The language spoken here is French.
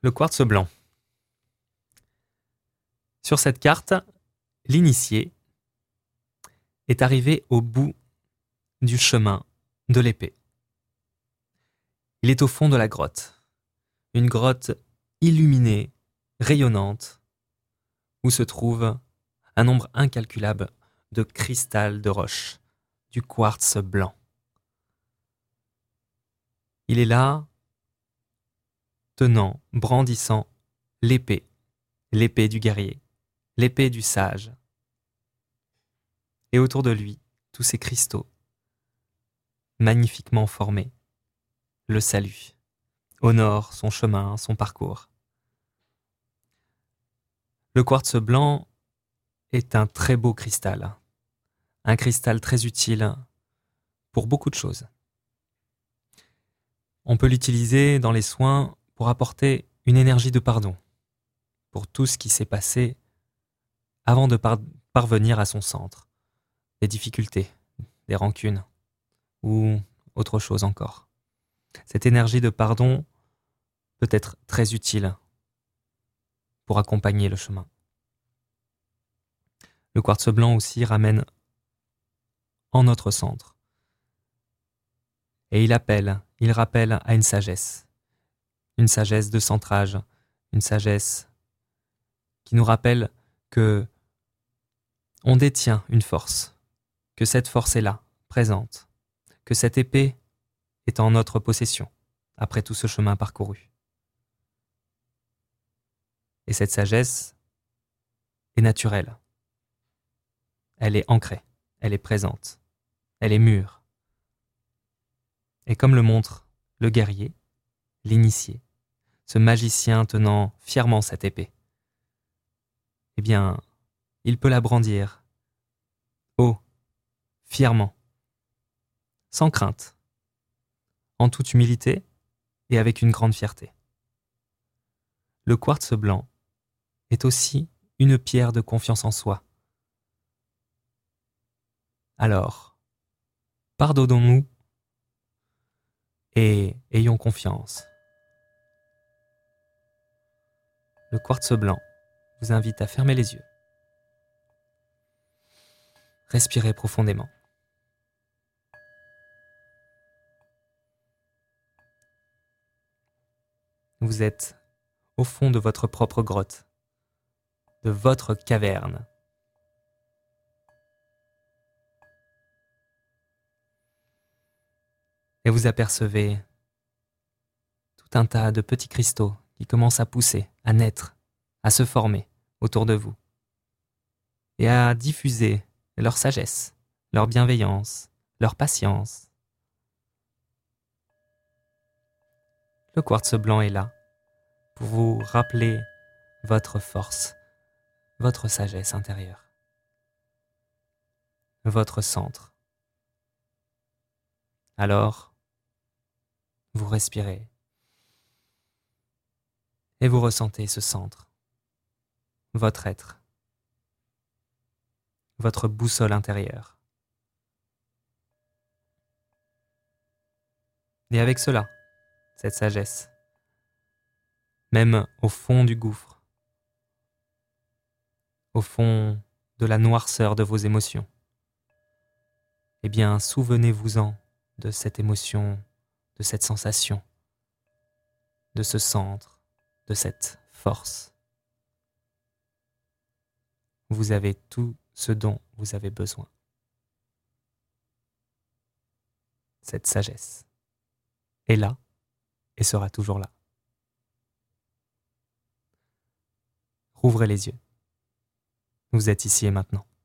Le quartz blanc. Sur cette carte, l'initié est arrivé au bout du chemin de l'épée. Il est au fond de la grotte, une grotte illuminée, rayonnante, où se trouve un nombre incalculable de cristal de roche, du quartz blanc. Il est là, tenant, brandissant l'épée du guerrier, l'épée du sage. Et autour de lui, tous ces cristaux, magnifiquement formés, le saluent, honorent son chemin, son parcours. Le quartz blanc est un très beau cristal, un cristal très utile pour beaucoup de choses. On peut l'utiliser dans les soins pour apporter une énergie de pardon, pour tout ce qui s'est passé avant de parvenir à son centre, des difficultés, des rancunes ou autre chose encore. Cette énergie de pardon peut être très utile pour accompagner le chemin. Le quartz blanc aussi ramène en notre centre. Et il rappelle à une sagesse de centrage, une sagesse qui nous rappelle que on détient une force, que cette force est là, présente, que cette épée est en notre possession après tout ce chemin parcouru. Et cette sagesse est naturelle. Elle est ancrée, elle est présente, elle est mûre. Et comme le montre le guerrier, l'initié, ce magicien tenant fièrement cette épée, eh bien, il peut la brandir haut, fièrement, sans crainte, en toute humilité et avec une grande fierté. Le quartz blanc est aussi une pierre de confiance en soi. Alors, pardonnons-nous et ayons confiance. Le quartz blanc vous invite à fermer les yeux. Respirez profondément. Vous êtes au fond de votre propre grotte, de votre caverne. Et vous apercevez tout un tas de petits cristaux qui commencent à pousser, à naître, à se former autour de vous et à diffuser leur sagesse, leur bienveillance, leur patience. Le quartz blanc est là pour vous rappeler votre force, votre sagesse intérieure, votre centre. Alors, vous respirez et vous ressentez ce centre, votre être, votre boussole intérieure. Et avec cela, cette sagesse, même au fond du gouffre, au fond de la noirceur de vos émotions, eh bien, souvenez-vous-en de cette émotion, de cette sensation, de ce centre, de cette force. Vous avez tout ce dont vous avez besoin. Cette sagesse est là et sera toujours là. Rouvrez les yeux. Vous êtes ici et maintenant.